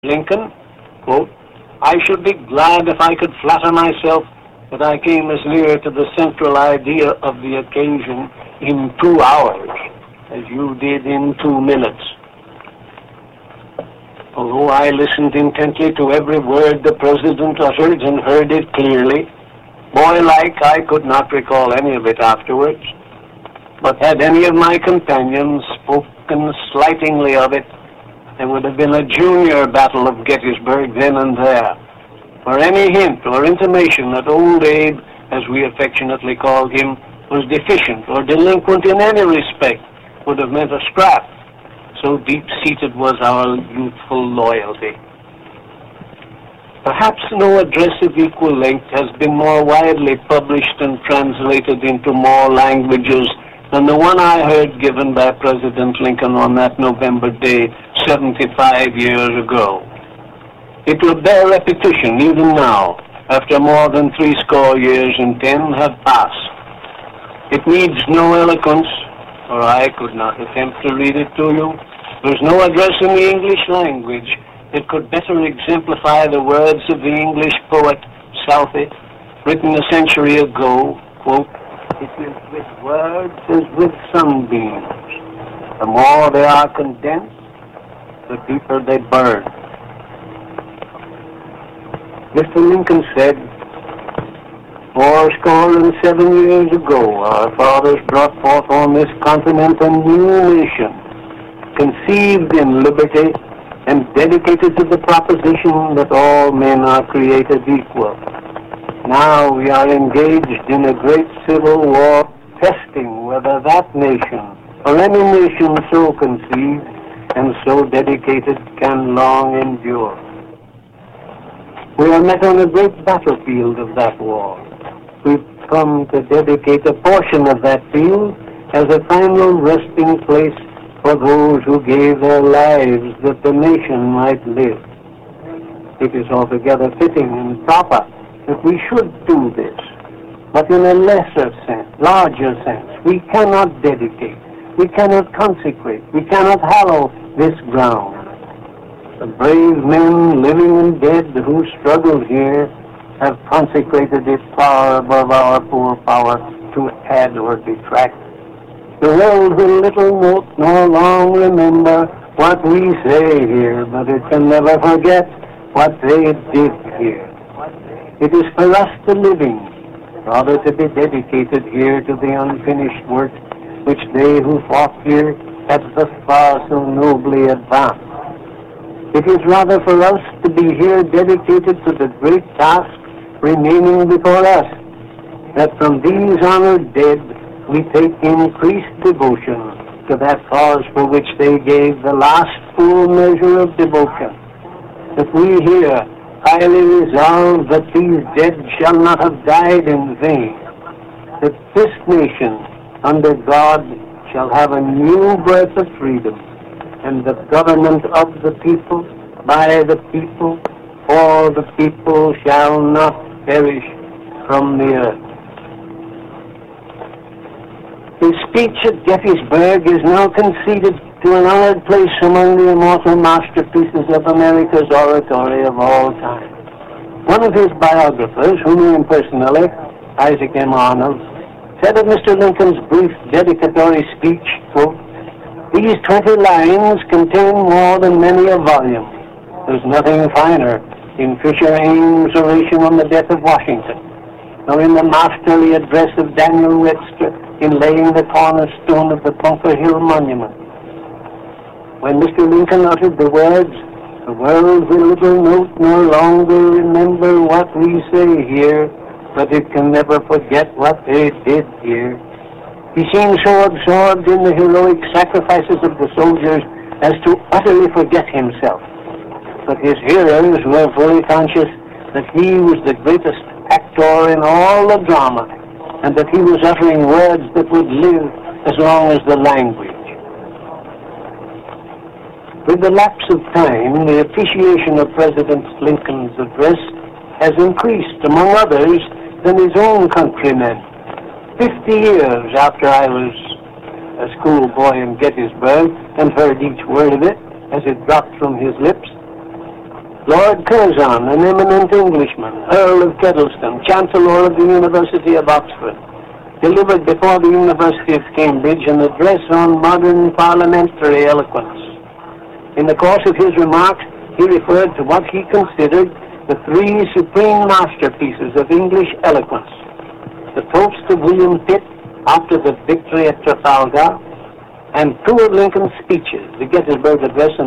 Lincoln, quote, I should be glad if I could flatter myself that I came as near to the central idea of the occasion in 2 hours as you did in 2 minutes. Although I listened intently to every word the President uttered and heard it clearly, boy-like I could not recall any of it afterwards. But had any of my companions spoken slightingly of it, there would have been a junior battle of Gettysburg then and there. For any hint or intimation that old Abe, as we affectionately called him, was deficient or delinquent in any respect would have meant a scrap. So deep-seated was our youthful loyalty. Perhaps no address of equal length has been more widely published and translated into more languages than the one I heard given by President Lincoln on that November day 75 years ago. It will bear repetition even now, after more than 80 years and 10 have passed. It needs no eloquence, or I could not attempt to read it to you. There's no address in the English language that could better exemplify the words of the English poet Southey, written a century ago, quote, it is with words as with sunbeams. The more they are condensed, the deeper they burn. Mr. Lincoln said, 77 years ago, our fathers brought forth on this continent a new nation, conceived in liberty and dedicated to the proposition that all men are created equal. Now we are engaged in a great civil war, testing whether that nation, or any nation so conceived and so dedicated, can long endure. We are met on a great battlefield of that war. We've come to dedicate a portion of that field as a final resting place for those who gave their lives that the nation might live. It is altogether fitting and proper that we should do this, but in a lesser sense, larger sense. We cannot dedicate, we cannot consecrate, we cannot hallow this ground. The brave men, living and dead, who struggled here, have consecrated it far above our poor power to add or detract. The world will little note nor long remember what we say here, but it can never forget what they did here. It is for us to living, rather to be dedicated here to the unfinished work which they who fought here have thus far so nobly advanced. It is rather for us to be here dedicated to the great task remaining before us, that from these honored dead we take increased devotion to that cause for which they gave the last full measure of devotion. That we here highly resolve that these dead shall not have died in vain, that this nation under God shall have a new birth of freedom, and the government of the people, by the people, for the people shall not perish from the earth. His speech at Gettysburg is now conceded to an honored place among the immortal masterpieces of America's oratory of all time. One of his biographers, who knew him personally, Isaac M. Arnold, said of Mr. Lincoln's brief dedicatory speech, quote, these 20 lines contain more than many a volume. There's nothing finer in Fisher Ames' oration on the death of Washington, nor in the masterly address of Daniel Webster in laying the cornerstone of the Bunker Hill Monument. When Mr. Lincoln uttered the words, the world will little note nor longer remember what we say here, but it can never forget what they did here. He seemed so absorbed in the heroic sacrifices of the soldiers as to utterly forget himself. But his hearers were fully conscious that he was the greatest actor in all the drama, and that he was uttering words that would live as long as the language. With the lapse of time, the appreciation of President Lincoln's address has increased, among others, than his own countrymen. 50 years after I was a schoolboy in Gettysburg and heard each word of it as it dropped from his lips, Lord Curzon, an eminent Englishman, Earl of Kettleston, Chancellor of the University of Oxford, delivered before the University of Cambridge an address on modern parliamentary eloquence. In the course of his remarks, he referred to what he considered the three supreme masterpieces of English eloquence: the toast of William Pitt after the victory at Trafalgar, and two of Lincoln's speeches, the Gettysburg Address and